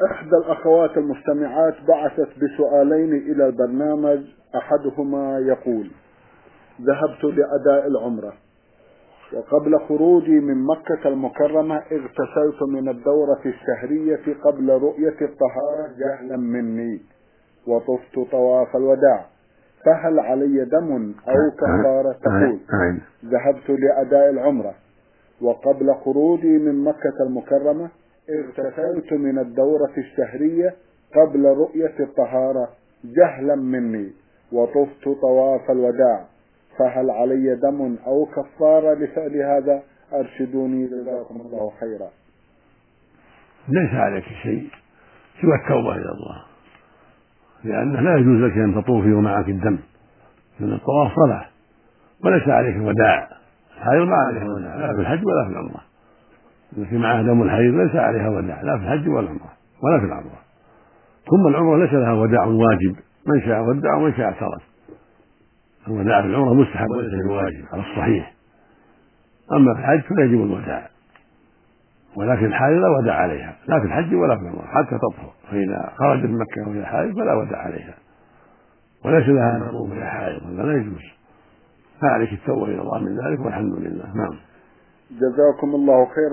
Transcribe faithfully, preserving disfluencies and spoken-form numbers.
إحدى الأخوات المستمعات بعثت بسؤالين إلى البرنامج. أحدهما يقول: ذهبت لأداء العمرة، وقبل خروجي من مكة المكرمة اغتسلت من الدورة الشهرية قبل رؤية الطهارة جهلا مني، وطفت طواف الوداع، فهل علي دم أو كفارة؟ تقول: ذهبت لأداء العمرة، وقبل خروجي من مكة المكرمة اغتسلت من الدورة الشهرية قبل رؤية الطهارة جهلا مني، وطفت طواف الوداع، فهل علي دم أو كفارة لفعل هذا؟ أرشدوني جزاكم الله خيرا. ليس عليك شيء سوى التوبة إلى الله، لأنه لا يجوز لك أن تطوفي ومعك الدم، من الطواف صلاة، وليس عليك وداع. الحيض ما عليها وداع لا في الحج ولا في العمرة، التي معها دم الحيض ليس عليها وداع لا في الحج ولا العمرة ولا في العمرة. ثم العمرة ليس لها وداع واجب، من شاء ودع ومن شاء اعترض. الوداع في العمرة مستحب وليس بواجب على الصحيح، أما في الحج فيجب الوداع، ولكن الحائض لا وداع عليها لا في الحج ولا في العمرة حتى تطهر، فإذا خرجت من مكة وهي حائض فلا وداع عليها، وليس لها أن تطوف وهي حائض، هذا لا يجوز. فعليك التوبة إلى الله من ذلك والحمد لله. نعم. جزاكم الله خيرا.